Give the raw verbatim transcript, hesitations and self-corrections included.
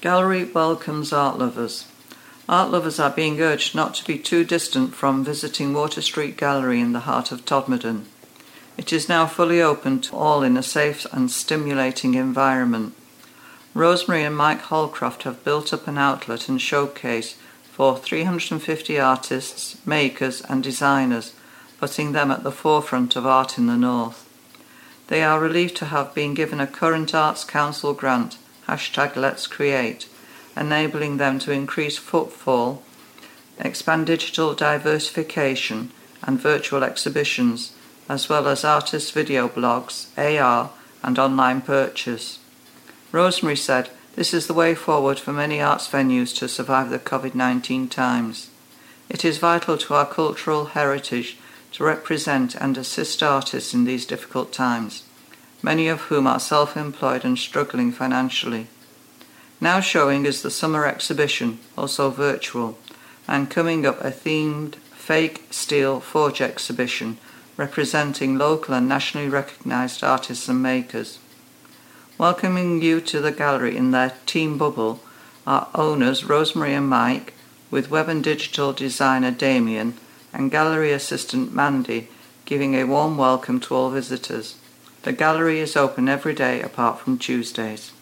Gallery welcomes art lovers. Art lovers are being urged not to be too distant from visiting Water Street Gallery in the heart of Todmorden. It is now fully open to all in a safe and stimulating environment. Rosemary and Mike Holcroft have built up an outlet and showcase for three hundred fifty artists, makers and designers, putting them at the forefront of art in the North. They are relieved to have been given a Current Arts Council grant, hashtag Let's Create, enabling them to increase footfall, expand digital diversification and virtual exhibitions, as well as artist video blogs, A R and online purchase. Rosemary said, "This is the way forward for many arts venues to survive the COVID nineteen times. It is vital to our cultural heritage to represent and assist artists in these difficult times, many of whom are self-employed and struggling financially. Now showing is the summer exhibition, also virtual, and coming up a themed fake steel forge exhibition representing local and nationally recognised artists and makers. Welcoming you to the gallery in their team bubble are owners Rosemary and Mike, with web and digital designer Damien and gallery assistant Mandy, giving a warm welcome to all visitors. The gallery is open every day apart from Tuesdays."